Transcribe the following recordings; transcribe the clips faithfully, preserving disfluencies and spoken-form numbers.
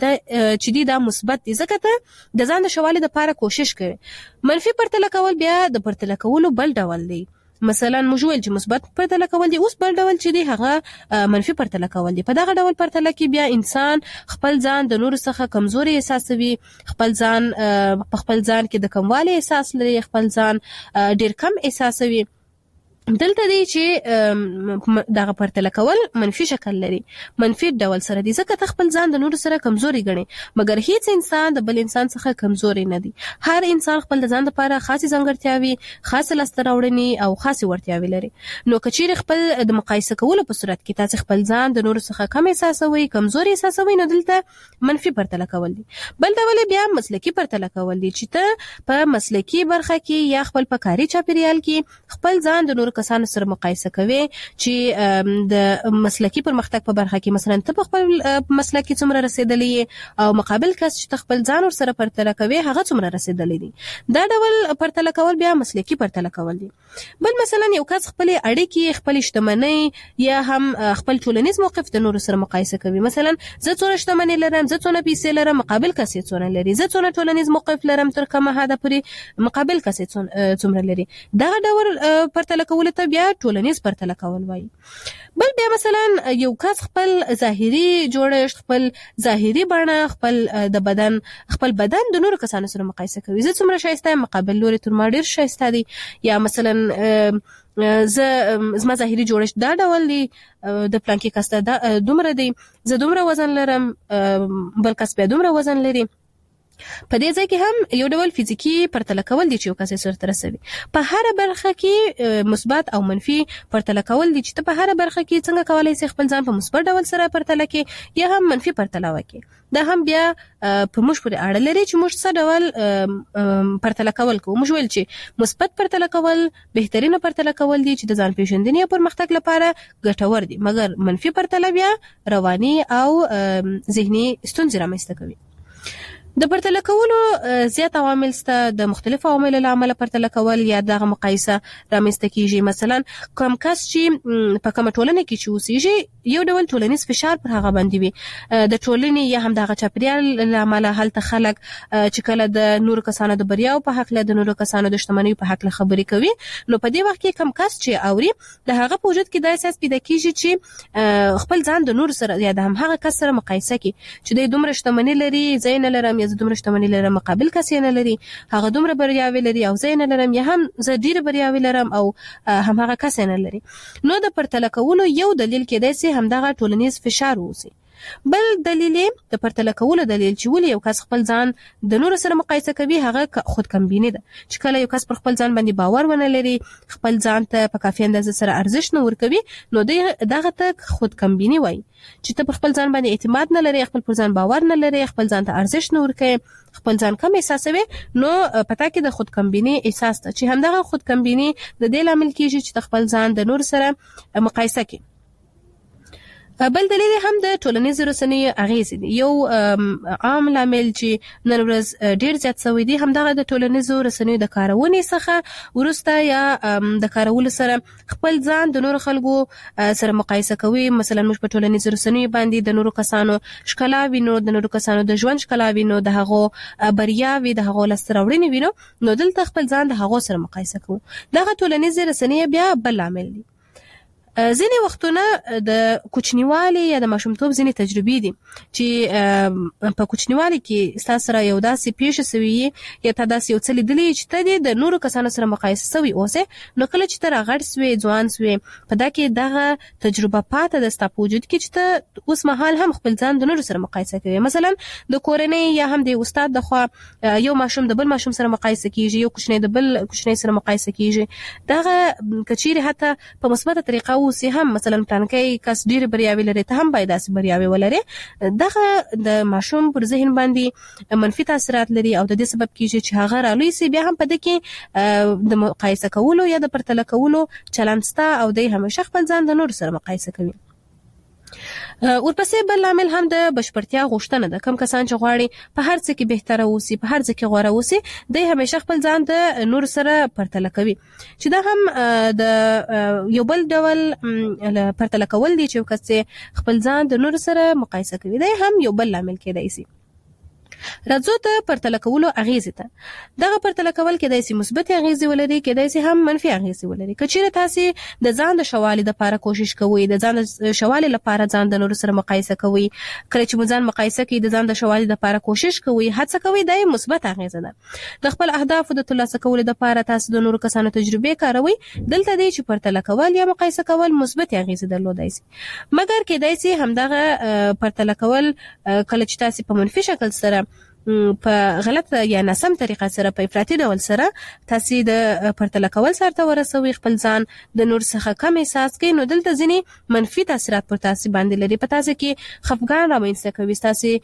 چې دی دا مثبت دی ځکه ته د ځان د شوالي لپاره کوشش کوي. منفي پرتله کول بیا د پرتله کولو بل ډول دی. مثلا موږ ویل چې مثبت پرتله کول دي، اوس بل ډول چې دی هغه منفي پرتله کول دي. په دغه ډول پرتله کې بیا انسان خپل ځان د نورو څخه کمزوري احساسوي، خپل ځان په خپل ځان کې د کموالي احساس لري، خپل ځان ډیر کم احساسوي. دلته دی چې دغه پرتله کول منفي شکل لري، منفي ډول سره دی ځکه ته خپل ځان د نورو سره کمزوري ګڼي، مګر هیڅ انسان د بل انسان څخه کمزوري نه دی. هر انسان خپل د ځان لپاره خاصه ځانګړتیاوي، خاصه لاسته راوړنې او خاصه وړتیاوي لري. نو کچیر خپل د مقایسه کولو په صورت کې تاسو خپل ځان د نورو څخه کم احساسوي، کمزوري احساسوي، نو دلته منفي پرتله کول دي. بل ډول بیا مسلکی پرتله کول دي چې ته په مسلکی برخه کې یا خپل په کاري چاپیریال کې خپل ځان د نورو کسانو سره مقایسه کوي چې د مسلکی پرمختګ په برخه کې مثلا ته په خپل مسلکی څومره رسیدلې او مقابل کس چې خپل ځان ور سره پرتله کوي هغه څومره رسیدلې دي. دا ډول پرتله کول بیا مسلکی پرتله کول دي. بل مثلا یو کس خپل اړیکې، خپل شتمنۍ یا هم خپل ټولنیز موقف د نورو سره مقایسه کوي. مثلا زه څونه شتمنۍ لرم، زه څونه پیسې لرم، مقابل کس یې څونه لري، زه څونه ټولنیز موقف لرم تر کومه حده پورې مقابل کس یې څومره لري. دا ډول پرتله کول ته بیا ټولنیز پرتله کول وایي. بل بیا مثلا یو کس خپل ظاهري جوړښت، خپل ظاهري بڼه، خپل د بدن خپل بدن د نورو کسانو سره مقایسه کوي. زه څومره ښایسته یم، مقابل لوري تر ما ډیر ښایسته دی. یا مثلا زه زما ظاهري جوړښت دا ډول دی، د پلانکي کس ته دومره دی، زه دومره وزن لرم، بل کس بیا دومره وزن لري. په دې ځای کې هم یو ډول فزیکی پرتله کول دي چې یو کس سره ترسوي. په هر برخه کې مثبت او منفي پرتله کول دي چې ته په هر برخه کې څنګه کولای شې خپل ځان په مثبت ډول سره پرتله کې یا هم منفي پرتله وکړي. دا هم بیا په موږ پورې اړه لري چې موږ څه ډول پرتله کول کوو. موږ ویل چې مثبت پرتله کول بهترینه پرتله کول دي چې د ځان پیژندنې او پرمختګ لپاره ګټور دي، مګر منفي پرتله بیا رواني او ذهني ستونزې رامنځته کوي. د پرتله کولو زیات عوامل شته. د مختلفو عواملو له امله پرتله کول یا دغه مقایسه رامنځته کیږي. مثلا کوم کس چې په کومه ټولنه کې چې اوسېږي یو ډول ټولنیز فشار پر هغه باندې وي، د ټولنې یا هم دغه چاپیریال له امله هلته خلک چې کله د نورو کسانو د بریاو په حق له د نورو کسانو د شتمنیو په حق له خبرې کوي، نو په دې وخت کې کوم کس چې اوري د هغه په وجود کې دا احساس پیدا کیږي چې خپل ځان د نورو سره یا د هم هغه کس سره مقایسه کوي چې د دومره شتمنۍ لري، زه نه لرم، یا زه دومره شتمنۍ لرم، مقابل کس یې نه لري، هغه دومره بریاوې لري او زه نه لرم، یا هم زه ډېرې بریاوې لرم او هم هغه کس نه لري. نو د پرتله کولو یو دلیل کېدای شي همدغه ټولنیز فشار اوسي. بل دلیل د پرتله کولو دلیل چې ولې یو کس خپل ځان د نورو سره مقایسه کوي هغه خودکمبیني ده. چې کله یو کس پر خپل ځان باندې باور ونه لري، خپل ځان ته په کافي اندازه سره ارزښت نه ورکوي، نو دغه ته خودکمبیني وایي. چې ته پر خپل ځان باندې اعتماد نه لري، خپل پر ځان باور نه لري، خپل ځان ته ارزښت نه ورکوي، خپل ځان کم احساسوي، نو پتا کې د خودکمبیني احساس ته چې همدغه خودکمبیني د دې لامل کېږي چې خپل ځان د نورو سره مقایسه کوي. بل دلیل هم د ټولنیزو رسنیو اغیز دي. یو عام لامل چې نن ورځ ډیر زیات شوی دی همدغه د ټولنیزو رسنیو د کارونې څخه ورسته یا د کارولو سره خپل ځان د نورو خلکو سره مقایسه کوي. مثلا موږ په ټولنیزو رسنیو باندې د نورو کسانو ښکلا وینو، د نورو کسانو د ژوند ښکلا وینو، د هغو بریاوې، د هغو لاسته راوړنې وینو، نو دلته خپل ځان د هغو سره مقایسه کوو. دغه ټولنیزې رسنۍ بیا بل لامل دي. ځینې وختونه د کوچنیوالي یا د ماشومتوب ځینې تجربې دي چې په کوچنیوالي کې ستاسو سره یو داسې پیښه سوي یا تا داسې یو څه لیدلي چې ته دې د نورو کسانو سره مقایسه سوي اوسې، نو کله چې ته راغټ سوې، ځوان سوې، په دا کې دغه تجربه پاته ده ستا په وجود کې چې ته اوس مهال هم خپل ځان د نورو سره مقایسه کوي. مثلا د کورنۍ یا هم د استاد د خوا یو ماشوم د بل ماشوم سره مقایسه کیږي، یو کوچنی د بل کوچنی سره مقایسه کیږي. دغه کچیر حتی په مثبته طریقه اوسې هم مثلا پلانکی کس ډیر بریاوي لري، ته هم باید داسې بریاوي ولري. دغه د ماشوم پر ذهن باندې منفي تاثیرات لري او د دې سبب کیږي چې هغه رالوی سي بیا هم په دې کې د مقایسه کولو یا د پرتله کولو چلند ستا او د همیشه خپل ځان د نور سره مقایسه کوي. ورپسې بل عامل هم د بشپړتیا غوښتنه ده. کم کسان چې غواړي په هر څه کې بهتره اوسي، په هر څه کې غوره اوسي، دوی همیشه خپل ځان د نور سره پرتله کوي، چې دا هم د یو بل ډول پرتله کول دي چې کس خپل ځان د نور سره مقایسه کوي. دا هم یو بل عامل کېدای شي. راځو ته پرتله کولو اغیزې ته. دغه پرتله کول کېدای شي مثبت اغیزې ولري، کېدای شي هم منفي اغیزې ولري. که چیرې تاسو د ځان د شوالي لپاره کوشش کوئ، د ځان د شوالي لپاره ځان د نورو سره مقایسه کوئ، کله چې مو ځان مقایسه کوئ د ځان د شوالي لپاره کوشش کوئ، هڅه کوئ، دا یې مثبت اغیزه ده. د خپل اهدافو د ترلاسه کولو لپاره تاسو د نورو کسانو تجربې کاروئ. دلته دی چې پرتله کول یا مقایسه کول مثبت اغیزې درلودای شي، مګر کېدای شي همدغه پرتله کول کله چې تاسو په منفي شکل سره په غلط یا ناسم طریقه سره په افراطي ډول سره تاسو د پرتله کول سره ته ورسوي، خپل ځان د نور څخه کم احساس کوي، نو دلته ځینې منفي تاثیرات پر تاسو باندې لري. په تاسو کې خفګان رامنځته کوي،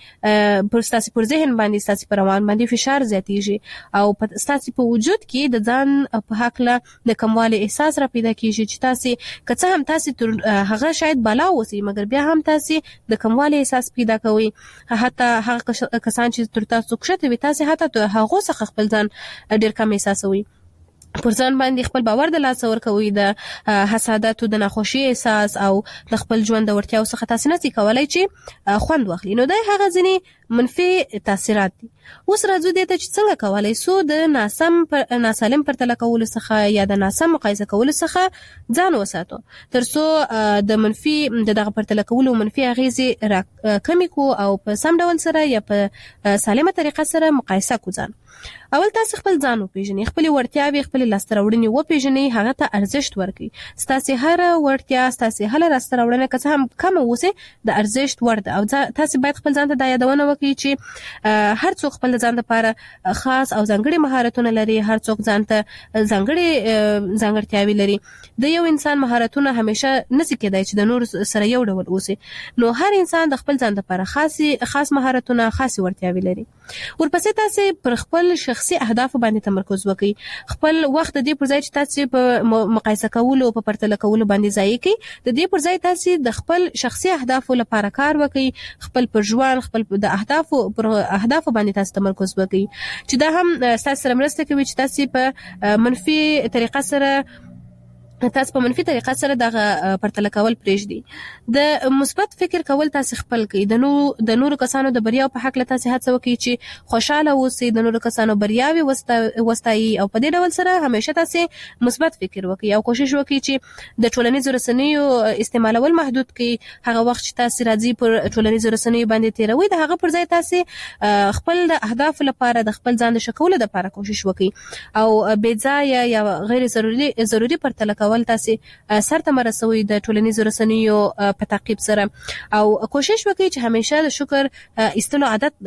تاسو پر تاسو پر ذهن باندې، تاسو پر روان باندې فشار زیاتیږي او په تاسو په وجود کې د ځان په حق له د کموالي احساس را پیدا کیږي، چې تاسو که څه هم تاسو هغه شاید بالا اوسئ، مګر بیا هم تاسو د کموالي احساس پیدا کوئ. حتی هغه کسان چې تاسو کښته وي، تاسو حتی ته هغه څخه خپل ځان ډیر کم احساسوي، پر ځان باندې خپل باور د لاس ورکوي، د حسادت او د ناخوشي احساس او د خپل ژوند د ورتیاو څخه تاسو نه کولای چې خوند واخلي. نو دا هغه ځینې منفي تاثیرات دي. اوس راځو دې ته چې څنګه کولای سو د ناسم پر ناسالم پرتله کولو څخه یا د ناسم مقایسه کولو څخه ځان وساتو، ترڅو د منفي دغه پرتله کولو منفي اغیزې را کمی کو او په سم ډول سره یا په سالمه طریقه سره مقایسه کو ځان. اول تاسو خپل ځان وپیژنئ، خپل وړتیاوې، خپل لاسته راوړنې وپیژنئ، هغه ته ارزښت ورکړئ. ستاسو هر وړتیا، ستاسو هر لاسته راوړنه که څه هم کم اوسي د ارزښت وړ ده، او تاسو باید خپل ځان ته دا یادونه وکړئ چې هر څوک خپل ځان لپاره خاص او ځانګړي مهارتونه لري، هر څوک ځان ته ځانګړي ځانګړتیاوې لري. د یو انسان مهارتونه همیشه نشي کېدای چې د نور سره یو ډول اوسي، نو هر انسان د خپل ځان لپاره خاصي خاص مهارتونه، خاص وړتیاوې لري. ورپسې تاسو پر خپل شخصي اهدافو باندې تمرکز وکړئ. خپل وخت د دې پر ځای چې تاسو په مقایسه کولو او په پرتله کولو باندې ضایع کړئ، د دې پر ځای تاسو د خپل شخصي اهدافو لپاره کار وکړئ. خپل پر ژوند، خپل د اهدافو پر اهدافو باندې تاسو تمرکز وکړئ، چې دا هم تاسو سره مرسته کوي چې تاسو په منفي طریقه سره تاسو په منفي طریقه سره دغه پرتله کول پرېږدي. د مثبت فکر کول تاسو خپل کړئ. د نو د نورو کسانو د بریاو په حق له تاسو هڅه وکړئ چې خوشاله اوسئ، د نورو کسانو بریاوي وستایي، او په دې ډول سره همیشه تاسو مثبت فکر وکړئ او کوشش وکړئ چې د ټولنیزو رسنیو استعمالول محدود کړئ. هغه وخت چې تاسو راځي پر ټولنیزو رسنیو باندې تیروي، د هغه پر ځای تاسو خپل د اهداف لپاره د خپل ځان د شکولو لپاره کوشش وکړئ او بې ځایه یا غیر ضروري ضروري پرتله کول تاسو سرته مرسوي د ټولنیزو رسنیو په تعقیب سره، او کوشش وکړئ چې همیشه د شکر ایستلو عادت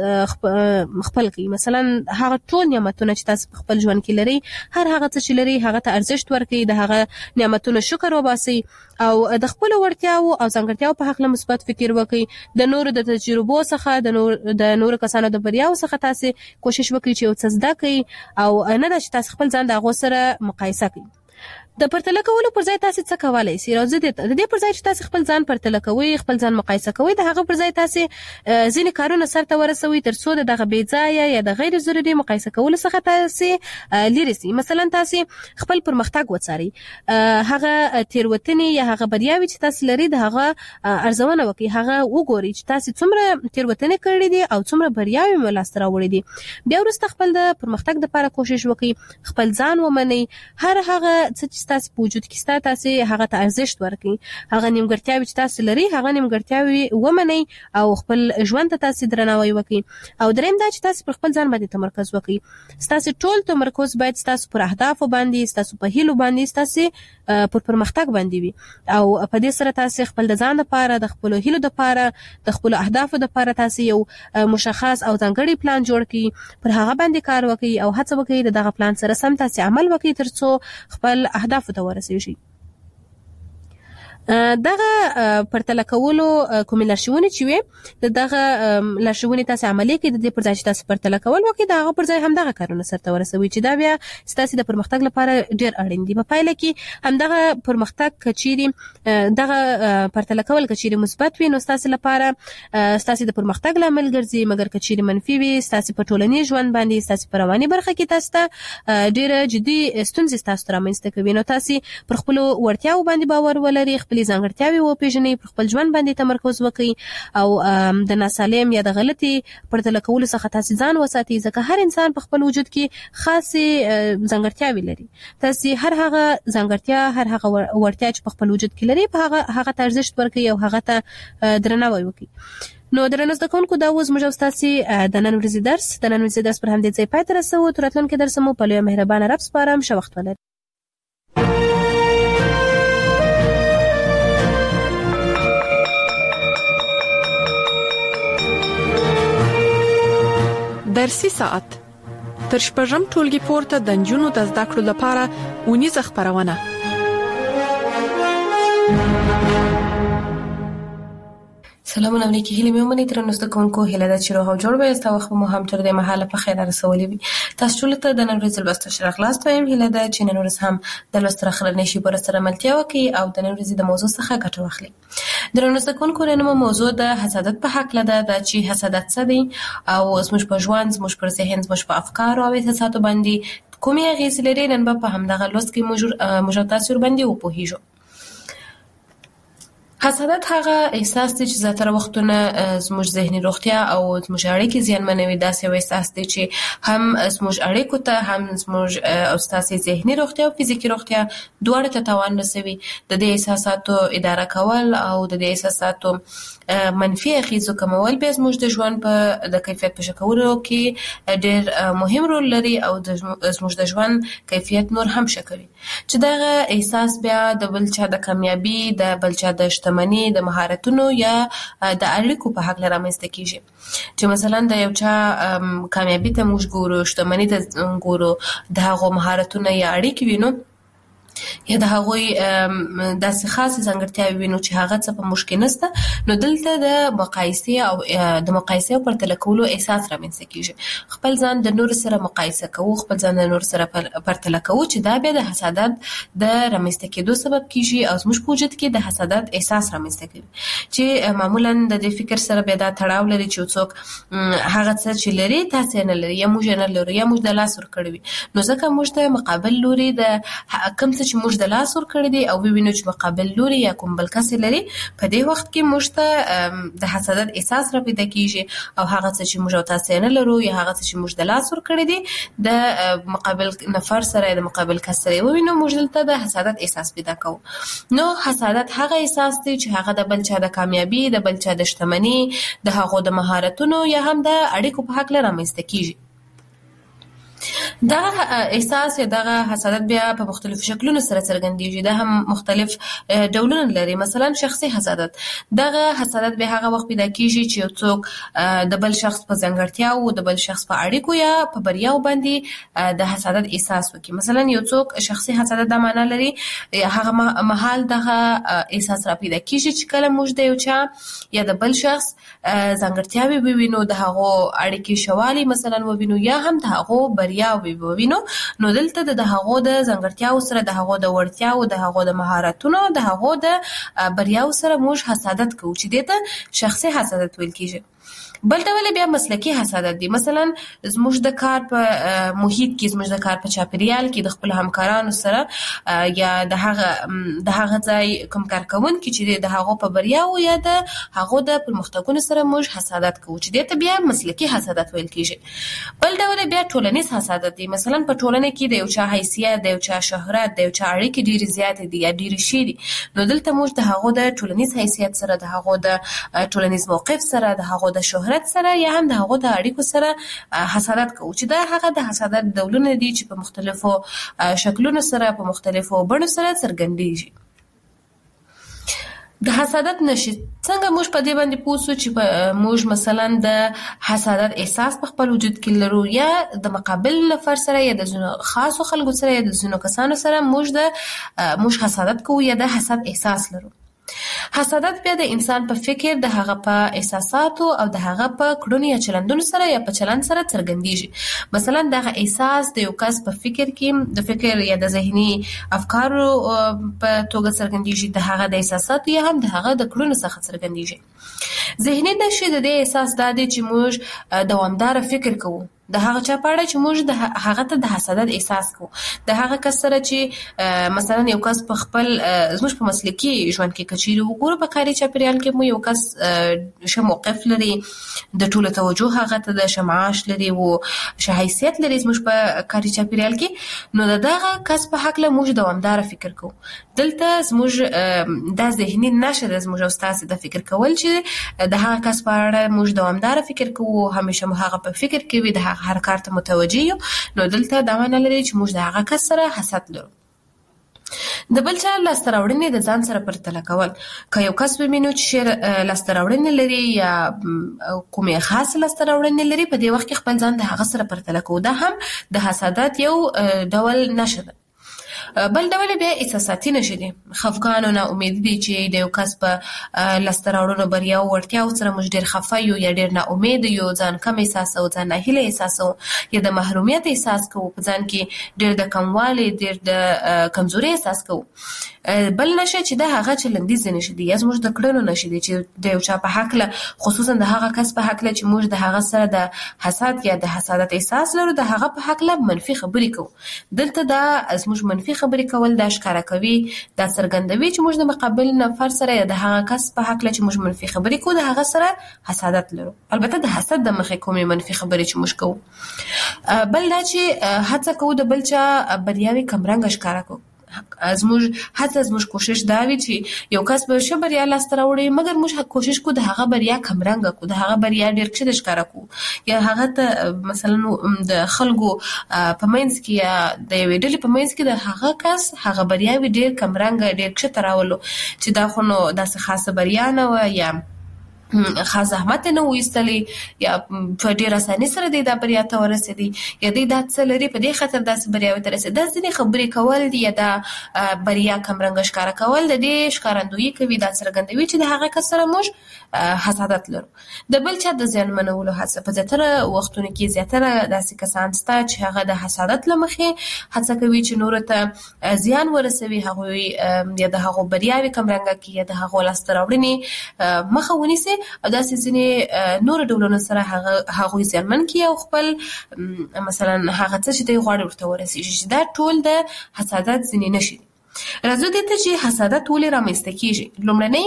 خپل کړئ. مثلا هغه ټول نعمتونه چې تاسو په خپل ژوند کې لري، هر هغه څه چې لري هغه ته ارزښت ورکړئ، د هغه نعمتونو شکر وباسئ او د خپل وړتیاو او ځانګړتیاو په حق له مثبت فکر وکړئ. د نورو د تجربو څخه، د نور د نورو کسانو د بریاو څخه تاسو کوشش وکړئ چې یو څه زده کړئ، او نه دا چې تاسو خپل ځان د هغو سره مقایسه کړئ. د پرتله کولو پر ځای تاسو څه کولای شئ؟ راځي د دې پر ځای چې تاسو خپل ځان پرتله کوئ، خپل ځان مقایسه کوئ، د هغه پر ځای تاسو ځینې کارونه سرته ورسوي ترڅو د دغه بې ځایه یا د غیر ضروري مقایسه کولو څخه تاسو لرې شئ. مثلا تاسو خپل پرمختګ وڅارئ، هغه تیروتنې یا هغه بریاوې چې تاسو لري د هغه ارزونه وکړئ، هغه وګورئ چې تاسو څومره تیروتنې کړې دي او څومره بریاوې مو لاسته راوړې دي. بیا وروسته خپل د پرمختګ لپاره کوشش وکړئ، خپل ځان ومنئ، هر هغه څه چې تاسو په وجود کې ستاسو تاسو هغه ته ارزښت ورکړئ، هغه نیمګړتیاوې چې تاسو لري هغه نیمګړتیاوې ومنئ او خپل ژوند ته تاسو درناوی وکړئ. او دریم دا چې تاسو پر خپل ځان باندې تمرکز وکړئ. ستاسو ټول تمرکز باید ستاسو پر اهدافو باندې، ستاسو په هیلو باندې، ستاسو پر پرمختګ باندې وي، او په دې سره تاسو خپل د ځان لپاره، د خپل هیلو لپاره، د خپل اهدافو لپاره تاسو یو مشخص او ځانګړی پلان جوړ کړئ، پر هغه باندې کار وکړئ او هڅه وکړئ دغه پلان سره سم تاسو عمل وکړئ ترڅو خپل اهداف ته ورسیږي. دغه پرتله کولو کومې لارښوونې چې وي د دغه لارښوونې تاسو عملي کړئ د دې پر ځای چې تاسو پرتله کول وکړئ د هغه پر ځای همدغه کارونه سرته ورسوي چې دا بیا ستاسو د پرمختګ لپاره ډیر اړین دي. په پایله کې همدغه پرمختګ کچيري دغه پرتله کول کچيري مثبت وي نو ستاسو لپاره ستاسو د پرمختګ لامل ګرځي، مګر کچيري منفي وي ستاسو په ټولنیز ژوند باندې ستاسو په رواني برخه کې تاسو ته ډیره جدي ستونزې ستاسو رامنځته کوي. نو تاسو پر خپل ورتیاو باندې باور ولرئ، خپل ځانګړتیاوې وپېژنئ، پر خپل ژوند باندې تمرکز وکړئ او د ناسالم یا د غلطي پرتله کولو څخه تاسو ځان وساتئ ځکه هر انسان په خپل وجود کې خاصه ځانګړتیاوې لري. تاسو هر هغه ځانګړتیا هر هغه ورتیا چې په خپل وجود کې لري په هغه هغه ارزښت ورکړئ او هغه ته درناوی وکړئ. نو درنو زده کوونکو دا اوس موږ تاسو د نن ورځې درس د نن ورځې درس پر همدې ځای پای ته رسوو. تر راتلونکي درس مو په لوی مهربانه رب سپارم. ښه وخت ولرئ. درسي ساعت تر شپږم ټولګي پورته د نجونو د زده کړو لپاره ونیزه خبرونه. سلامونه علیکم. هیله مې ومني تر نو زده کوونکو هیله ده چې روغ او جوړ به تاسو وخت مو هم تر دې مهاله په خیر رسولې وي. تاسو ټول ته د نن ورځې لوست شرح خلاص وایم. هیله ده چې نن ورځ هم د لوست راخلنې شي پر سره ملتیا وکي او د نن ورځې د موضوع څخه ګټه واخلي. د نن زده کوونکو نن موضوع د حسادت په حق لده د چې حسادت څه دی او زموږ په ژوند زموږ پر ذهن زموږ په افکار او احساساتو باندې کومې اغیزې لري. نن په همدغه لوست کې موږ موږ تاسو باندې وپوهیږو. حسادت هغه احساس دی چې زیاتره وختونه زموږ ذهني روغتیا او زموږ اړیکې زیانمنوي. داسې یو احساس دی چې هم زموږ اړیکو ته هم زموږ او ستاسو ذهني روغتیا او فزیکي روغتیا دواړه ته تاوان رسوي. د دې احساساتو اداره کول او د دې احساساتو منفي اغیزو کمول به زموږ د ژوند په د کیفیت په شکولو کې ډېر مهم رول لري او د زموږ د ژوند کیفیت نور هم ښه کوي. چې دغه احساس بیا د بل چا د کامیابی د بل چا د شتمنۍ د مهارتونو یا د اړیکو په حق لرامسته کیږي. چې مثلا د یو چا کامیابی ته موږ ګورو، شتمنۍ ته ګورو، د هغو مهارتونه یا اړیکې وینو یا د هغوی داسې خاصه ځانګړتیاوې وینو چې هغه څه په موږ کې نشته. نو دلته د مقایسې او د مقایسې او پرتله کولو احساس رامنځته کیږي. خپل ځان د نور سره مقایسه کوو، خپل ځان د نور سره پرتله کوو چې دا بیا د حسادت د رامنځته کېدو سبب کیږي او زموږ په وجود کې د حسادت احساس رامنځته کوي چې معمولا د دې فکر سره بیا دا تړاو لري چې څوک هغه څه چې لري تاسو نه لري یا موږ نه لرو یا موږ د لاس ور کړی وي. نو ځکه موږ ته مقابل لوري د کوم څه چې موږ د لاس ور کړی دی او وینو چې مقابل لوري یا کوم بل کس لري په دې وخت کې موږ ته د حسادت احساس را پیدا کیږي او هغه څه چې موږ تاسو نه لرو یا هغه څه چې موږ د لاس ور کړی دی د مقابل نفر سره د مقابل کس سره وینو موږ دلته د حسادت احساس پیدا کوو. نو حسادت هغه احساس دی چې هغه د بل چا د کامیابی، د بل چا د شتمنۍ، د هغو د مهارتونو یا هم د اړیکو په حق لرامسته کیږي. دا احساس یا دغه حسادت بیا په مختلفو شکلونو سره څرګندېږي. دا هم مختلف ډولونه لري. مثلا شخصي حسادت، دغه حسادت به هغه وخت پیدا کیږي چې یو څوک د بل شخص په ځانګړتیا او د بل شخص په اړیکو یا په بریاو باندې د حسادت احساس وکړي. مثلا یو څوک شخصي حسادت د معنا لري هغه مهال دغه احساس را پیدا کیږي چې کله موږ د یو چا یا د بل شخص ځانګړتیاوې ووینو، د هغو اړیکې شوالي مثلا ووینو یا هم د هغو بریا ووینو. نو دلته د هغو د ځانګړتیاو سره، د هغو د وړتیاو، د هغو د مهارتونو، د هغو د بریاو سره موږ حسادت کوو چې دته شخصي حسادت ویل کیږي. بل ډول بیا مسلکی حسادت دی. مثلا زموږ د کار په محیط کې، زموږ د کار په چاپیریال کې د خپل همکارانو سره یا د هغه د هغه ځای کوم کارکونکي چې د هغو په بریاو یا د هغو د پرمختګونو سره موږ حسادت کوو چې دته بیا مسلکی حسادت ویل کیږي. بل ډول بیا ټولنیز حسادت دی. مثلا په ټولنه کې د یو چا حیثیت، د یو چا شهرت، د یو چا اړیکې ډېرې زیاتې دي یا ډېرې شي دي. نو دلته موږ د هغو د ټولنیز حیثیت سره، د هغو د ټولنیز موقف سره، د هغو د شهرت سره یا هم د هغو د اړیکو سره حسادت کوو چې دا هغه د حسادت ډولونه دي چې په مختلفو شکلونو سره، په مختلفو بڼو سره څرګندېږي. د حسادت نشي څنګه موږ په دې باندې پوه شو چې موږ مثلا د حسادت احساس په خپل وجود کې لرو یا د مقابل نفر سره یا د ځینو خاصو خلکو سره یا د ځینو کسانو سره موږ د موږ حسادت کوو یا د حسد احساس لرو. حسادت بیا د انسان په فکر، د هغه په احساساتو او د هغه په کړنو یا چلندونو سره یا په چلند سره څرګندېږي. مثلا دغه احساس د یو کس په فکر کې د فکر یا د ذهني افکارو په توګه څرګندېږي، د هغه د احساساتو یا هم د هغه د کړنو څخه څرګندېږي. ذهني نښې د دې احساس دا دی چې موږ دوامدار فکر کوو د هغه چا په اړه چې موږ د هغه ته د حسادت احساس کوو، د هغه کس سره چې مثلا یو کس په خپل زموږ په مسلکي ژوند کې کچېري وګورو، په کاري چاپیریال کې مو یو کس ښه موقف لري، د ټولو توجه هغه ته د ښه معاش لري او ښه حیثیت لري زموږ په کاري چاپیریال کې، نو د دغه کس په هکله موږ دوامداره فکر کوو. دلته زموږ دا ذهني نښه ده زموږ او ستاسې د فکر کول چې د هغه کس په اړه موږ دوامداره فکر کوو، همیشه مو هغه په فکر کې وي، د هغه هر کار ته متوجه یو. نو دلته دا معنی لري چې موږ د هغه کس سره حسد لرو. د بل چا لاسته راوړنې د ځان سره پرتله کول. که یو کس ومینو چې لاسته راوړنې لري یا کومې خاص لاسته راوړنې لري، په دې وخت کې خپل ځان د هغه سره پرتله کوو. دا هم د حسادت یو ډول نښه ده. بل ډول بیا احساساتي نښې دي. خفګان او ناامیدي دي چې د یو کس په لاسته راوړنو، بریاو، وړتیاو سره موږ ډېر خفه یو یا ډېر ناامید یو، ځان کم احساسوو، ځان ناهیلی احساسوو یا د محرومیت احساس کوو، په ځان کې ډېر د کموالي، ډېر د کمزوري احساس کوو. بل نښه چې د هغه چلندیزې نښې دي یا زموږ د کړنو نښې دي چې د یو چا په هکله، خصوصا د هغه کس په هکله چې موږ د هغه سره د حسد یا د حسادت احساس لرو، د هغه په هکله منفي خبرې کوو. دلته دا زموږ منفي خبرې کول دا ښکاره کوي، دا څرګندوي چې موږ د مقابل نفر سره یا د هغه کس په هکله چې موږ منفي خبرې کوو، د هغه سره حسادت لرو. البته د حسد د مخې کومې منفي خبرې چې موږ کوو. بل دا چې هڅه کوو د بل چا بریاوې کمرنګه ښکاره کوو. زموږ هڅه، زموږ کوشش دا وي چې یو کس به ښه بریا لاسته راوړي، مګر موږ کوشش کوو د هغه بریا کمرنګه کوو، د هغه بریا ډېر کښته ښکاره کوو، یا هغه ته مثلا د خلکو په منځ کې یا د یوې ډلې په منځ کې د هغه کس هغه بریاوې ډېر کمرنګه، ډېر کښته راولو چې دا خو نو داسې خاصه بریا نه وه یا خاص زحمت نه و ایستلی یا په ډېر اساني سره دی دا بریا ته ورسېدی یا دی دا څه لري په دې خاطر داسې بریاوې ته رسېدی. دا ځینې خبرې کول دي یا دا بریا کمرنګه ښکاره کول د دې ښکارندویي کوي، دا څرګندوي چې د هغه کس سره موږ حسادت لرو. د بل چا د زیانمنولو هڅه، په زیاتره وختونو کې زیاتره داسې کسان شته چې هغه د حسادت له مخې هڅه کوي چې نورو ته زیان ورسوي، هغوی یا د هغو بریاوې کمرنګه کړي یا د هغو لاسته راوړنې مخه ونیسي او داسې ځینې نور ډولونو سره هغه هغوی زیانمن کړي او خپل مثلا هغه څه چې دوی غواړي ورته ورسېږي. دا ټول د حسادت ځینې نښې دي. راځو دې ته چې حسادت ولې رامنځته کېږي.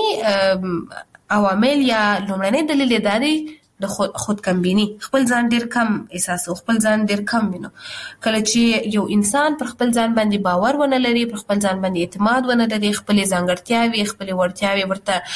لومړنی عوامل یا لومړنی دلیل یې دا دی د خود خود کمبینی، خپل ځان ډیر کم احساسو، خپل ځان ډیر کم وینو. کله چې یو انسان پر خپل ځان باندې باور ونه لري، پر خپل ځان باندې اعتماد ونه لري، خپل ځانګړتیاوي، خپل وړتیاوي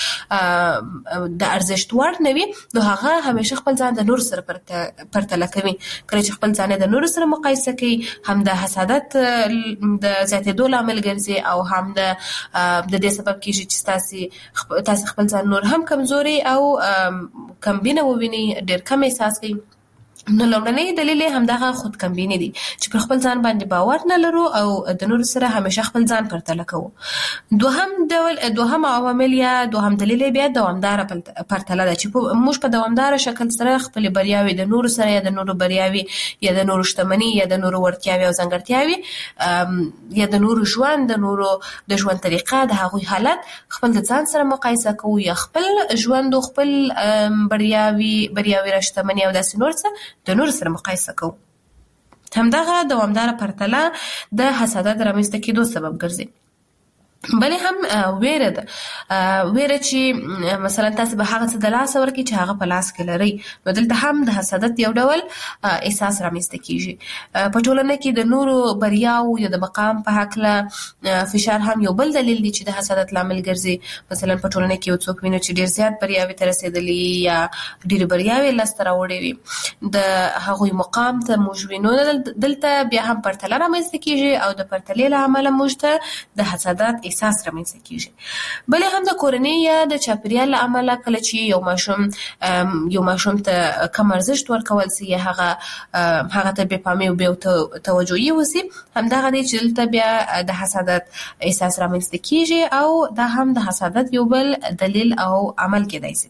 ورته د ارزښت وړ نه وي، نو هغه همیشه خپل ځان د نور سره پرتله کوي. کله چې خپل ځان د نور سره مقایسه کوي، هم د حسادت د زیاتېدو لامل ګرځي او هم د د دې سبب کېږي چې تاسو تاسو خپل ځان نور هم کمزوري او کمبینه وویني، ډېر کم احساس کوي. نو لومړنی دلیل هم دغه خود کمبینی دي چې پر خپل ځان باندې باور نه لرو او د نور سره همیشه خپل ځان پرتله کوو. دوهم ډول دوهم عوامل یا دوهم دلیل بیا دوامدار پرتله ده چې موږ په دوامدار شکل سره خپل بریاوي د نور سره یا د نور بریاوي یا د نور شتمنۍ یا د نور وړتیاوي او ځانګړتیاوي یا د نور ژوند د نور د ژوند طریقه د هغوی حالت خپل د ځان سره مقایسه کوو یا خپل ژوند او خپل بریاوي بریاوي راشتمنۍ او داسې نور څه د نور سره مقایسه کوو. همدغه دوامداره پرتله د حسادت رامنځته کېدو سبب ګرځي. بلې هم ویره ده، ویره چې مثلا تاسو به هغه څه د لاسه ورکړئ چې هغه په لاس کې لرئ، نو دلته هم د حسادت یو ډول احساس رامنځته کېږي. په ټولنه کې د نورو بریاو یا د مقام په هکله فشار هم یو بل دلیل دی چې د حسادت لامل ګرځي. مثلا په ټولنه کې یو څوک وینو چې ډېر زیات بریاوې ته رسېدلي یا ډېرې بریاوې لاسته راوړې وي، د هغوی مقام ته موږ وینو، دلته بیا هم پرتله رامنځته کېږي او د پرتلې له امله موږ ته د حسادت احساس رامنځته کیږي. بل هم د کورنۍ یا د چاپیریال له امله کله چې یو ماشوم یو ماشوم ته کم ارزښت ورکول سي یا هغه هغه ته بې پامي او بې توجهي وسي، همدغه دی چې دلته بیا د حسادت احساس رامنځته کیږي او دا هم د حسادت یو بل دلیل او عمل کېدای سي.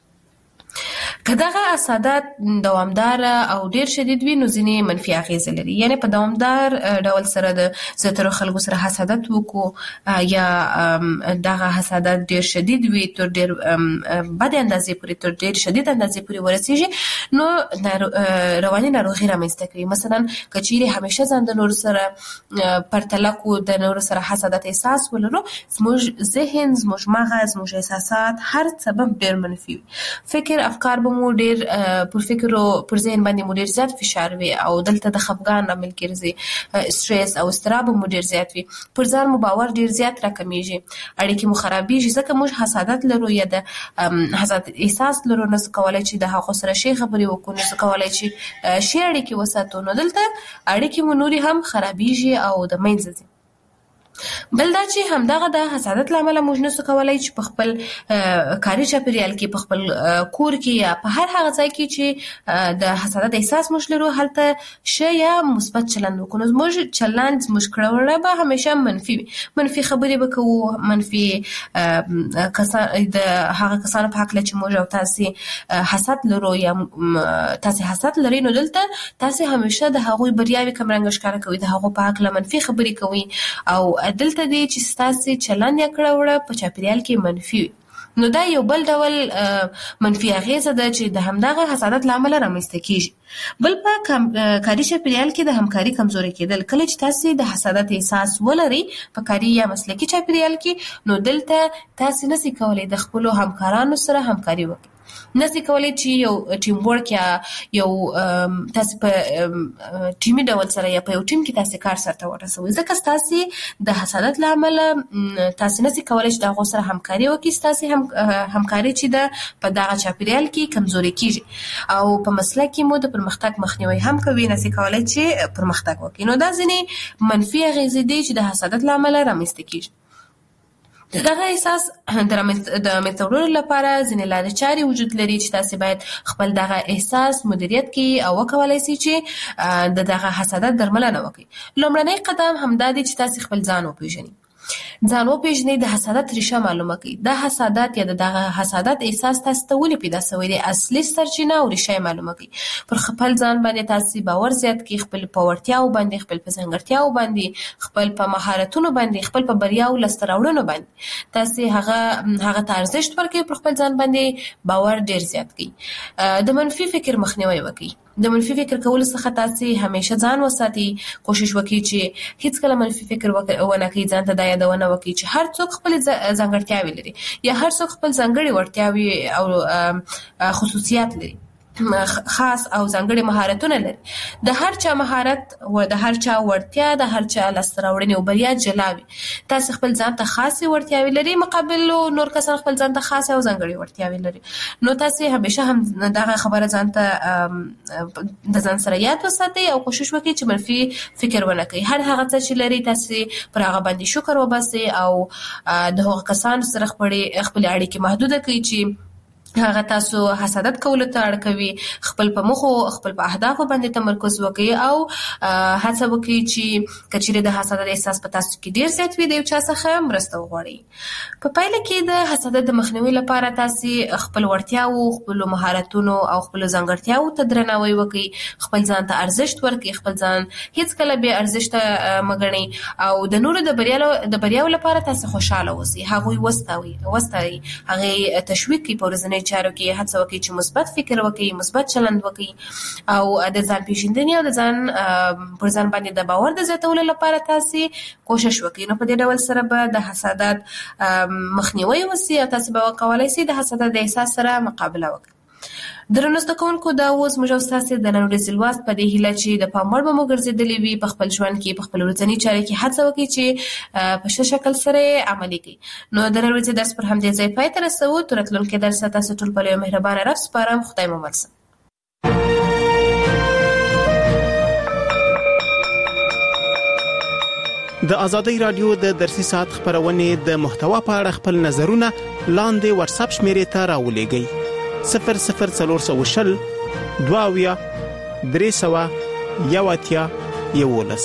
که دغه حسادت دوامدار او ډیر شدید وي نو ځینې منفي اغیزې لري. یعنی په دوامدار ډول سره د زیاترو خلکو سره حسادت وکړو یا دغه حسادت ډیر شدید وي تر ډیر بد اندازې پورې تر ډیر شدید اندازې پورې ورسیږي نو رواني ناروغي رامنځته کوي. مثلا که چیرې همیشه ځان د نورو سره پرتله کو د نورو سره حسادت احساس ولرو، زموږ ذهن زموږ مغز زموږ احساسات هر سبب ډیر منفي وي. فکر افکار به مو ډیر پر فکر او پر ذهن باندې مو ډیر زیات فشار وي او دلته د خفګان عامل ګرځي، استرس او اضطراب مو ډیر زیات وي، پر ځان مو باور ډیر زیات راکمیږي، اړیکې مو خرابېږي. ځکه موږ حسادت لرو یا د حسادت احساس لرو، نو څه کولای چې د هغو سره شي خبرې وکړو، نو څه کولای چې شي اړیکې وساتو، نو دلته اړیکې مو نورې هم خرابېږي او د منځه ځي. بل دا چې همدغه د حسادت لامل موږ نشو کولای چې په خپل کاري چاپیریال کې، په خپل کور کې یا په هر هغه ځای کې چې د حسادت احساس موږ لرو هلته ښه یا مثبت چلند وکړو. زموږ چلند زموږ کړه به همیشه منفي وي، منفي خبرې به کوو، منفي کسان د هغه کسانو په هکله چې موږ او تاسې حسد لرو یا تاسې حسد لرئ، نو دلته تاسې همیشه د هغوی بریاوې کمرنګه ښکاره کوئ، د هغو په هکله منفي خبرې کوئ او دلته دی چې ستاسې چلند یا کړه وړه په چاپیریال کې منفي وي. نو دا یو بل ډول منفي اغیزه ده چې د همدغه حسادت له امله رامنځته کیږي. بل په کاري چاپیریال کې د همکاري کمزوري کېدل. کله چې تاسې د حسادت احساس ولرئ په کاري یا مسلکي چاپیریال کې، نو دلته تاسې نشئ کولی د خپلو همکارانو سره همکاري وکړئ، نشئ کولی چې یو ټیم ورک یا یو تاسې په ټیمي ډول سره یا په یو ټیم کې تاسې کار سرته ورسوئ، ځکه ستاسې د حسادت له امله تاسې نشئ کولی چې د هغو سره همکاري وکړئ، ستاسې هم همکاري چې ده په دغه چاپیریال کې کمزوري کیږي او په مسلک کې مو د پرمختګ مخنیوی هم کوي، نشئ کولی چې پرمختګ وکړئ. نو دا ځینې منفي اغیزې دي چې د حسادت له امله رامنځته کیږي. دغه احساس د منځته وړلو لپاره ځینې لارې چارې وجود لري چې تاسې باید خپل دغه احساس مدیریت کړئ او وکولای سئ چې د دغه حسادت درملنه وکړئ. لومړنی قدم همدا دی چې تاسې خپل ځان وپېژنئ. ځان وپېژنئ، د حسادت ریشه معلومه کړئ. دا حسادت یا دغه حسادت احساس تاسو ته ولې پیدا شوی دی، اصلي سرچینه او ریشه یې معلومه کړئ. پر خپل ځان باندې تاسې باور زیات کړئ، خپل په وړتیاو باندې، خپل په ځانګړتیاو باندې، خپل په مهارتونو باندې، خپل په بریاو لاسته راوړنو باندې تاسې هغه هغه ته ارزښت ورکړئ، پر خپل ځان باندې باور ډیر زیات کړئ. د منفي فکر مخنیوی وکړئ. د منفي فکر کولو څخه تاسې همیشه ځان وساتئ، کوشش وکړئ چې هیڅکله منفي فکر ونه کړئ، ځان ته دا یادونه وکړئ چې هر څوک خپل ځانګړتیاوې لري یا هر څوک خپل ځانګړې وړتیاوې او خصوصیات لري، خاص او ځانګړي مهارتونه لري. د هر چا مهارت او د هر چا وړتیا د هر چا لاسته راوړنې او بریا جلا وي. تاسې خپل ځان ته خاصې وړتیاوې لري، مقابل نور کسان خپل ځان ته خاصې او ځانګړي وړتیاوې لري. نو تاسې همیشه هم دغه خبره ځان ته د ځان سره یاد وساتئ او کوشش وکړئ چې منفي فکر ونه کړئ. هر هغه څه چې لري تاسې پر هغه باندې شکر وباسئ او د هغو کسانو سره خپلې خپلې اړیکې محدوده کړئ چې هغه تاسو حسادت کولو ته اړ کوي. خپل په مخو خپل په اهدافو باندې تمرکز وکړئ او هڅه وکړئ چې که چیرې د حسادت احساس په تاسو کې ډیر زیات وي، د یو چا څخه مرسته وغواړئ. په پایله کې د حسادت د مخنیوي لپاره تاسې خپل وړتیاو، خپلو مهارتونو او خپلو ځانګړتیاو ته درناوی وکړئ، خپل ځان ته ارزښت ورکړئ، خپل ځان هیڅکله بې ارزښته مه ګڼئ او د نورو د بریاو د بریاو لپاره تاسې خوشحاله اوسئ، هغوی وستایئ وستایئ هغې تشویق کړئ. په ورځني چارو کې هڅه وکړئ چې مثبت فکر وکړئ، مثبت چلند وکړئ او د ځان پیژندنې او د ځان پر ځان باندې د باور د زیاتولو لپاره تاسې کوشش وکړئ. نو په دې ډول سره به د حسادت مخنیوی وسي او تاسې به وکولای شئ د حسادت د احساس سره مقابله وکړئ. درنو زده کوونکو، دا اوس موږ او ستاسې د نن ورځې لوست په دې هیله چې د پام وړ به مو ګرځېدلې وي. په خپل ژوند کې په خپل ورځني چارو کې هڅه وکړئ چې په ښه شکل سره عملي کړئ. نو د نن ورځې درس پر همدې ځای پای ته رسوو. تر راتلونکي درس تاسو ټول په یو مهربانه رب سپارم. خدای مو مل شه. د ازادي رادیو د درسي ساعت خبرونه د محتوا په اړه خپل نظرونه لاندې واتس اپ شمیرې ته راولېږئ صفر صفر څلور سوه شل دوه اویا درې سوه یو اتیا یوولس.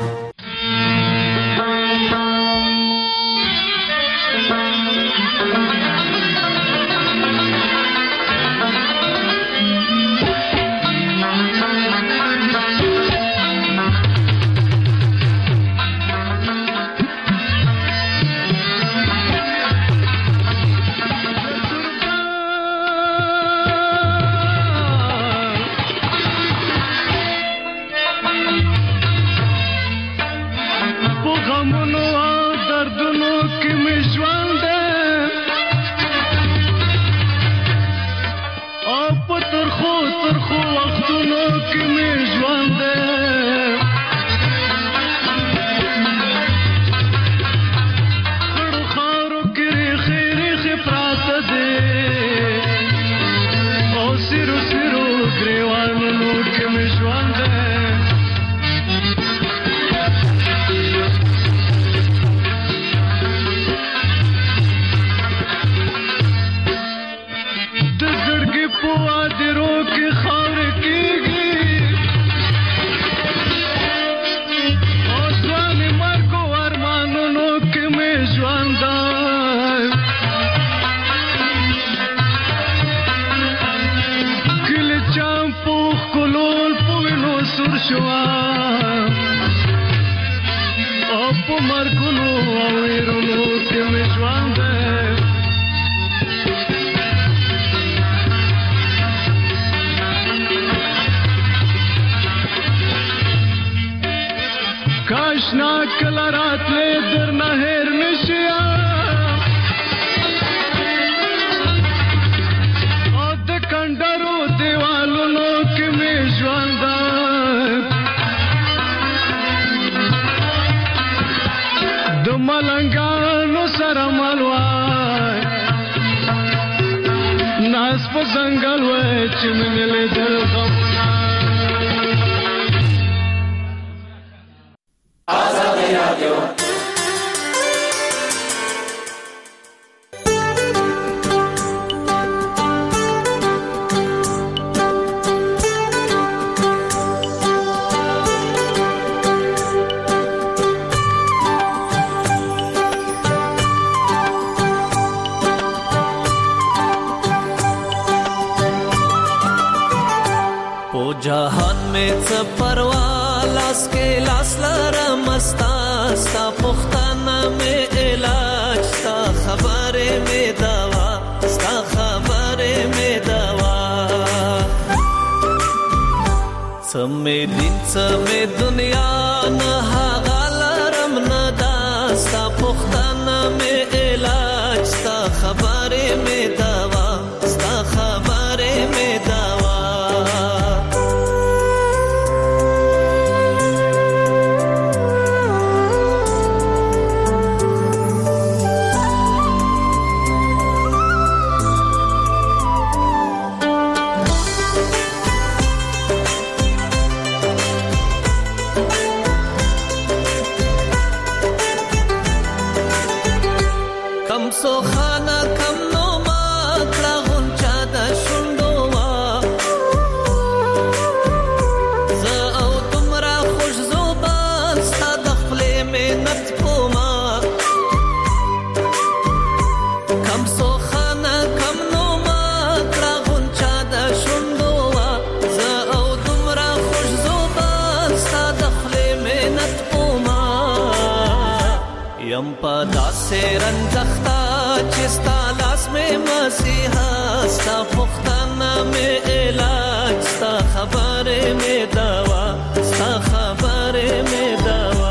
जहान में च परवा लास के लास लरम अस्ता स्ता पुख्ताना में इलाज स्ता खबरे में दवा स्ता खबरे में दवा समे दिन समे दुनिया न हागलरम न दास्ता पुख्ताना में इलाज स्ता खबरे में दवा स्ता खबरे में दवा से रंजख्ता चिस्ता लास में मसीहा स्ता पुख्ताना में इलाज स्ता खबरे में दवा स्ता खबरे में दवा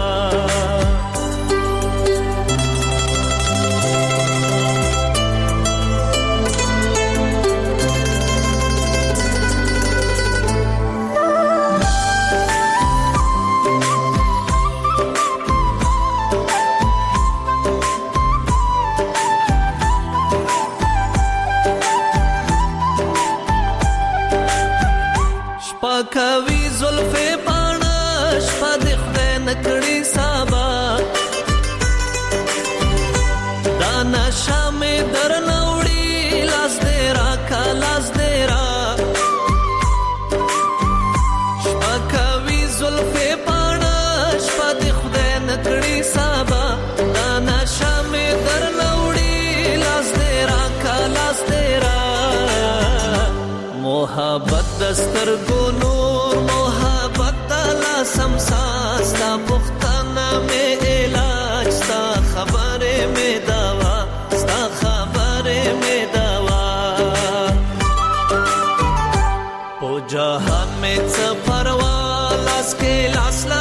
کوي زلفې پاڼه شپه د خدای نکړي سبا نشا مې در نوړي لاس دې را کا لاس دې را شپه کوي زلفې پاڼه شپه دې خدای نکړي سبا دا نشا مې در نوړي لاس دې را کا لاس دې را محبت دستر کو نور محبت دلا سمساس تا پختانه مې علاج تا خبره مې دوا ستا خبره مې دوا پو جهان مې څه پروا لاس کې لاس